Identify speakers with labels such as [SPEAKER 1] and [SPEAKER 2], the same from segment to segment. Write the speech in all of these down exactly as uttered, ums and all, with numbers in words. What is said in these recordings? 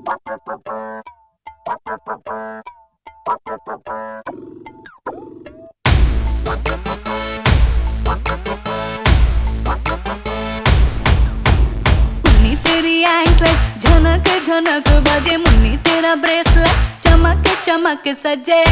[SPEAKER 1] मुन्नी तेरी एंकलेट झनक झनक बजे, मुन्नी तेरा ब्रेसलेट चमक चमक सजे।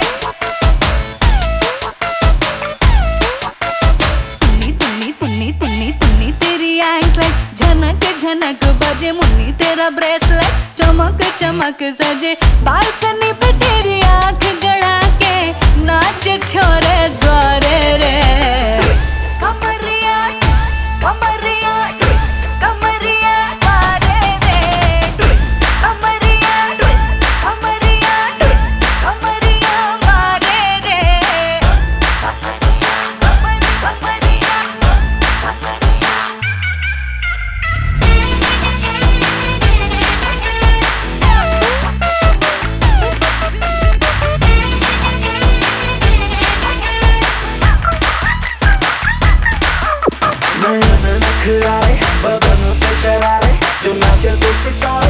[SPEAKER 1] तुन्नी तुन्नी तुन्नी तुन्नी तुन्नी तेरी एंकलेट झनक झनक बजे, मुन्नी तेरा ब्रेसलेट चमक चमक सजे। बालकनी पे तेरी आंख गड़ा के नाच छोरे द्वारे रे। कमरिया कमरिया ट्विस्ट, कमरिया द्वारे रे ट्विस्ट, कमरिया ट्विस्ट, कमरिया ट्विस्ट, कमरिया द्वारे रे। कमरिया कमर कमरिया कमरिया।
[SPEAKER 2] नयन नखरारे बदन पे शरारे, जो नाचे तो सितारे।